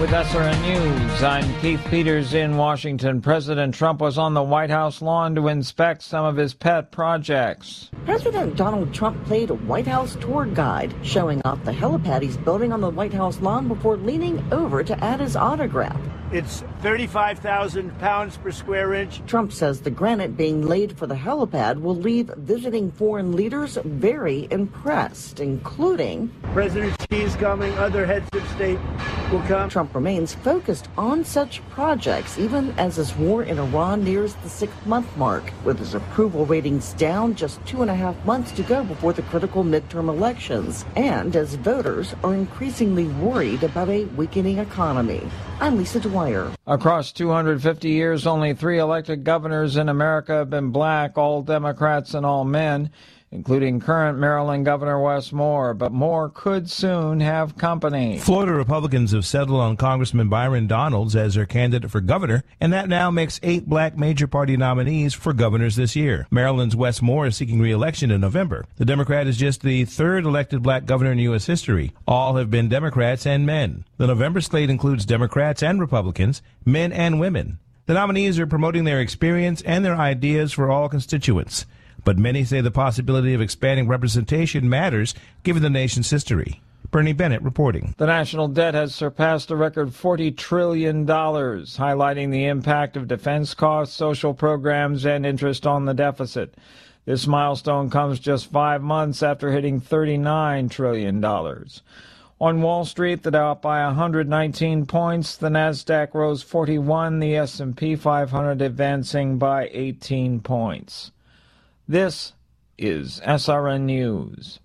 with SRN News. I'm Keith Peters in Washington. President Trump was on the White House lawn to inspect some of his pet projects. President Donald Trump played a White House tour guide, showing off the helipad he's building on the White House lawn before leaning over to add his autograph. It's 35,000 pounds per square inch. Trump says the granite being laid for the helipad will leave visiting foreign leaders very impressed, including President Xi is coming, other heads of state will come. Trump remains focused on such projects, even as his war in Iran nears the 6-month mark, with his approval ratings down just 2.5 months to go before the critical midterm elections, and as voters are increasingly worried about a weakening economy. I'm Lisa Dwyer. Across 250 years, only 3 elected governors in America have been black, all Democrats and all men, including current Maryland Governor Wes Moore, but Moore could soon have company. Florida Republicans have settled on Congressman Byron Donalds as their candidate for governor, and that now makes 8 black major party nominees for governors this year. Maryland's Wes Moore is seeking re-election in November. The Democrat is just the 3rd elected black governor in U.S. history. All have been Democrats and men. The November slate includes Democrats and Republicans, men and women. The nominees are promoting their experience and their ideas for all constituents. But many say the possibility of expanding representation matters given the nation's history. Bernie Bennett reporting. The national debt has surpassed a record $40 trillion, highlighting the impact of defense costs, social programs, and interest on the deficit. This milestone comes just 5 months after hitting $39 trillion. On Wall Street, the Dow up by 119 points, the Nasdaq rose 41, the S&P 500 advancing by 18 points. This is SRN News.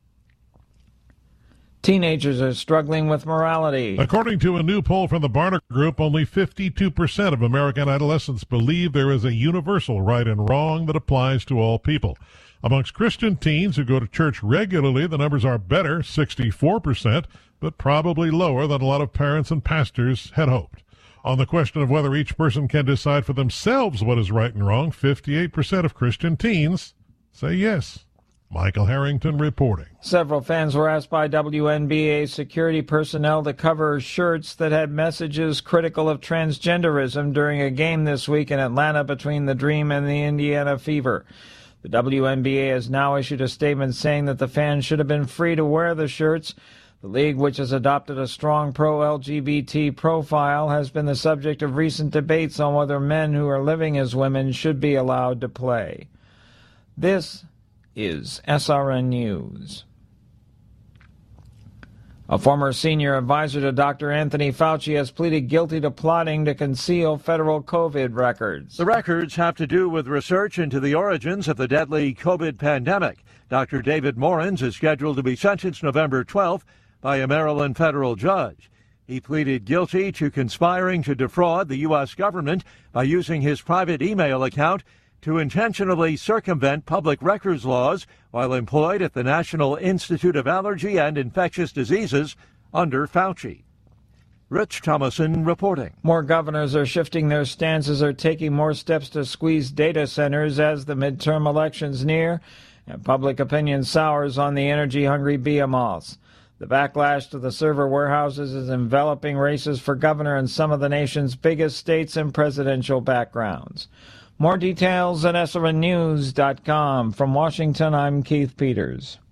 Teenagers are struggling with morality. According to a new poll from the Barna Group, only 52% of American adolescents believe there is a universal right and wrong that applies to all people. Amongst Christian teens who go to church regularly, the numbers are better, 64%, but probably lower than a lot of parents and pastors had hoped. On the question of whether each person can decide for themselves what is right and wrong, 58% of Christian teens say yes. Michael Harrington reporting. Several fans were asked by WNBA security personnel to cover shirts that had messages critical of transgenderism during a game this week in Atlanta between the Dream and the Indiana Fever. The WNBA has now issued a statement saying that the fans should have been free to wear the shirts. The league, which has adopted a strong pro-LGBT profile, has been the subject of recent debates on whether men who are living as women should be allowed to play. This is SRN News. A former senior advisor to Dr. Anthony Fauci has pleaded guilty to plotting to conceal federal COVID records. The records have to do with research into the origins of the deadly COVID pandemic. Dr. David Morins is scheduled to be sentenced November 12th by a Maryland federal judge. He pleaded guilty to conspiring to defraud the U.S. government by using his private email account to intentionally circumvent public records laws while employed at the National Institute of Allergy and Infectious Diseases under Fauci. Rich Thomason reporting. More governors are shifting their stances or taking more steps to squeeze data centers as the midterm elections near and public opinion sours on the energy-hungry behemoths. The backlash to the server warehouses is enveloping races for governor in some of the nation's biggest states and presidential backgrounds. More details at SRNnews.com. From Washington, I'm Keith Peters.